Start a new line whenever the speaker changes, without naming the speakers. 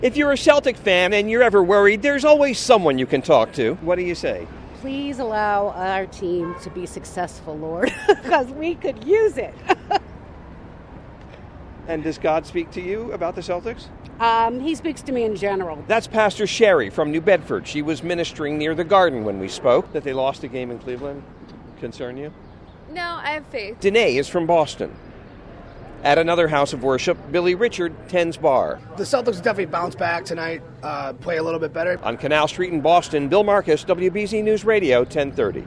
If you're a Celtic fan and you're ever worried, there's always someone you can talk to. What do you say?
Please allow our team to be successful, Lord, because we could use it.
And does God speak to you about the Celtics?
He speaks to me in general.
That's Pastor Sherry from New Bedford. She was ministering near the Garden when we spoke. That they lost a game in Cleveland concern you?
No, I have faith.
Danae is from Boston. At another house of worship, Billy Richard tends bar.
The Celtics definitely bounce back tonight, play a little bit better.
On Canal Street in Boston, Bill Marcus, WBZ News Radio, 1030.